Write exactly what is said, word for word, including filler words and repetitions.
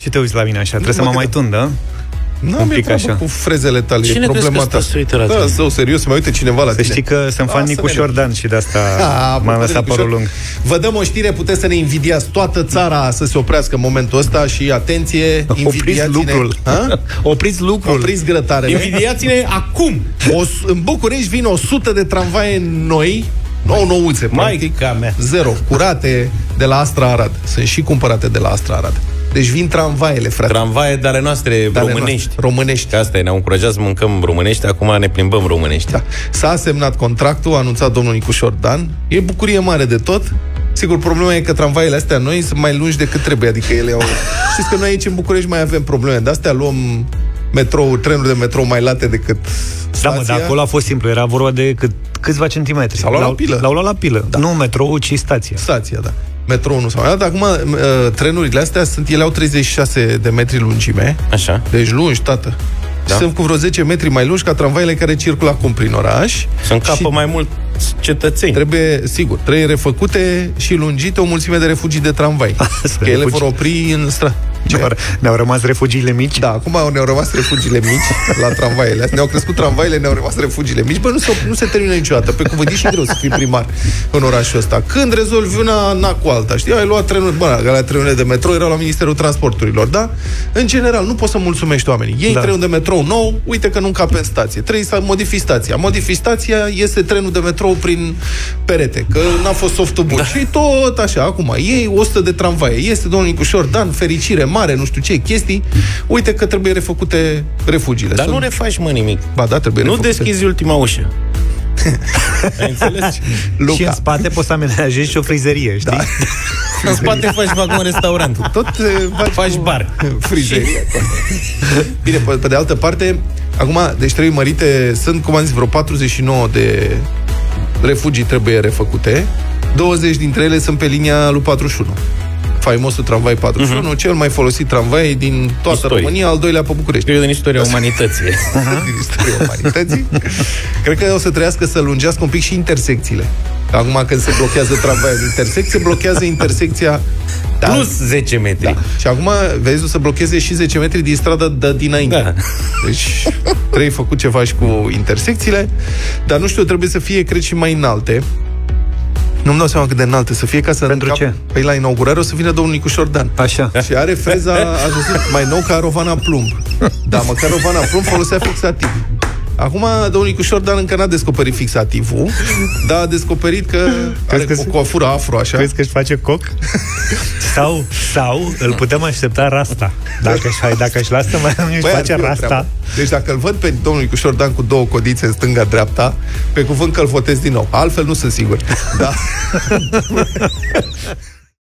Ce te uiți la mine așa? Trebuie să mă mai tundă. Nu am treabă cu frezele tale. Cine e problema ta. Da, zău, serios, să mai uite cineva la să tine. Să știi că sunt fan Nicu Șordan și de asta A, m-am lăsat părul lung. Vă dăm o știre, puteți să ne invidiați toată țara să se oprească în momentul ăsta și atenție, opriți lucrul. Opriți lucrul. Opriți grătarele. Invidiați-ne acum. O, în București vin o sută de tramvaie noi, nou nouțe, practic, mea. zero, curate de la Astra Arad. Sunt și cumpărate de la Astra Arad. Deci vin tramvaiele, frate. Tramvaie de ale noastre de ale românești. Noastre, românești. Că asta e, ne-au încurajat să mâncăm românești, acum ne plimbăm românești. Da. S-a semnat contractul, a anunțat domnul Nicu Șordan. E bucurie mare de tot. Sigur, problema e că tramvaiele astea noi sunt mai lungi decât trebuie, adică ele au... Știți că noi aici în București mai avem probleme. De astea luăm metrou, trenuri de metrou mai late decât stația. Da, mă, dar acolo a fost simplu, era vorba de cât, câțiva centimetri. S-au luat la pilă. L-au luat la pilă. Da. Nu metrou, ci stația. Stația, da. Metrou nu s-a mai dat. Acum, trenurile astea sunt, ele au treizeci și șase de metri lungime. Așa. Deci lungi, tată. Da. Sunt cu vreo zece metri mai lungi ca tramvaiele care circulă acum prin oraș. Sunt capă mai mult cetățeni. Trebuie, sigur, trebuie refăcute și lungite o mulțime de refugii de tramvai. Că ele vor opri în stradă. Ne-au, ne-au rămas refugiile mici? Da, acum ne-au rămas refugiile mici la tramvaiele astea. Ne-au crescut tramvaiele, ne-au rămas refugiile mici. Bă, nu se, nu se termină niciodată. Pe cuvânt, e și greu să fii primar în orașul ăsta. Când rezolvi una, na cu alta. Știi, ai luat trenuri, bă, la trenurile de metrou erau la Ministerul Transporturilor, da? În general, nu poți să mulțumești oamenii. Iei da. trenul de metrou nou, uite că nu încape în stație. Trebuie să modifici stația. Modifici stația, iese trenul de metrou prin perete, că n-a fost softul bun. Da. Și tot așa, acum, iei o sută de tramvaie. Este domnul Nicu Șordan, fericire mare, nu știu ce chestii, uite că trebuie refăcute refugiile. Dar Sunt... nu refaci, mă, nimic. Ba da, trebuie Nu refăcute. deschizi ultima ușă. Ai înțeles? Luca. Și în spate poți să amenajezi și o frizerie, știi? Da. În spate faci vagon restaurant. Tot faci, faci bar. Frizerie. Bine, pe, pe de altă parte, acum, deci trebuie mărite, sunt, cum am zis, vreo patruzeci și nouă de refugii trebuie refăcute. douăzeci dintre ele sunt pe linia lui patruzeci și unu. Faimosul tramvai patruzeci și unu, uh-huh. cel mai folosit tramvai din toată Istorie. România, al doilea pe București. Eu din istoria umanității. Din istoria umanității. Cred că o să trăiască să lungească un pic și intersecțiile. Acum când se blochează tramvaiul în intersecție, blochează intersecția da, plus zece metri. Da. Și acum, vezi, o să blocheze și zece metri din strada de dinainte. Da. Deci trebuie făcut ceva și cu intersecțiile, dar nu știu, trebuie să fie, cred, și mai înalte. Nu-mi dau seama cât de înalte să fie ca să... Pentru cap... ce? Păi la inaugurare o să vină domnul Nicu Șordan. Așa. Și are freza, a văzut, mai nou ca Rovana Plumb. Dar măcar Rovana Plumb folosea fixativ. Acum, domnul Nicu Șordan încă n-a descoperit fixativul, dar a descoperit că are că o coafură afro, așa. Crezi că își face coc? sau, sau îl putem aștepta rasta. Dacă își, dacă își lasă mai își Băi, face rasta. Treabă. Deci dacă îl văd pe domnul Nicu Șordan cu două codițe în stânga-dreapta, pe cuvânt că îl votez din nou. Altfel nu sunt sigur. Da.